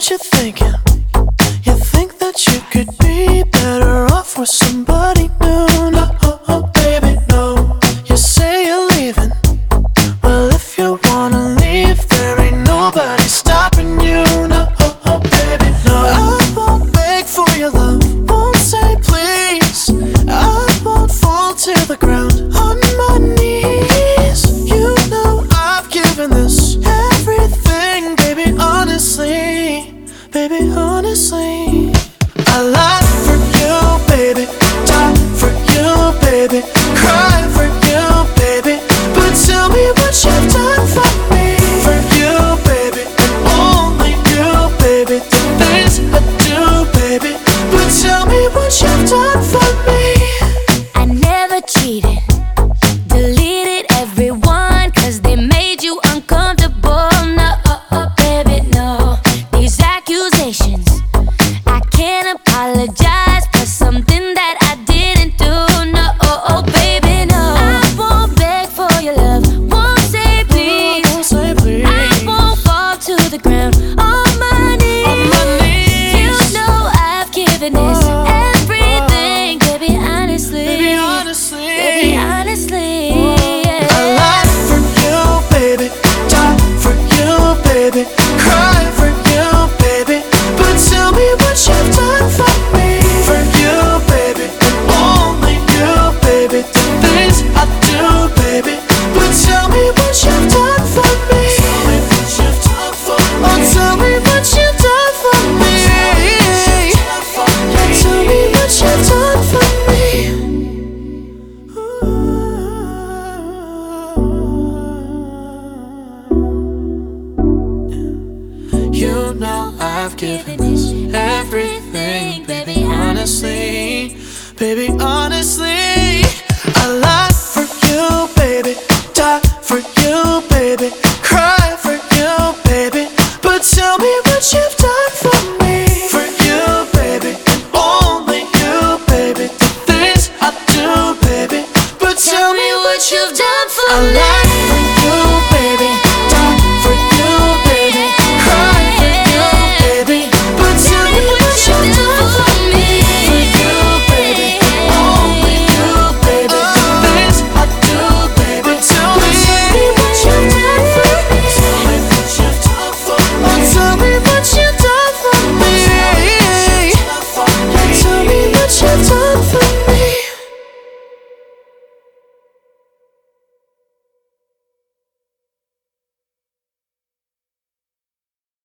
what you're thinking. You think that you could be better off with somebody new. No, baby, no. You say you're leaving. Well, if you wanna leave, there ain't nobody stopping you. No, baby, no. I won't beg for your love, won't say please. I won't fall to the ground on my knees. You know I've given this everything, baby, honestly. Baby, honestly, I lie for you, baby, die for you, baby, cry for you, baby. But tell me what you've done for me. For you, baby, and only you, baby. The things I do, baby. But tell me what you've done for me. I never cheated, deleted everyone, cause they made you uncomfortable. No, baby, no. These accusations, I can't apologize for something that I didn't do. No, baby, no. I won't beg for your love, won't say please. I won't fall to the ground on my knees. You know I've given this everything, baby, honestly. Baby, honestly, Baby, honestly, yeah. I lie for you, baby, die for you, baby, cry for you, baby. But tell me what you've done for me. For you, baby, and only you, baby. The things I do, baby. But tell me what you've done for me. Tell me what you've done for me. Oh, tell me what you've done for me. Tell me what you've done for me. You know I've given this everything, baby, honestly. Baby, honestly.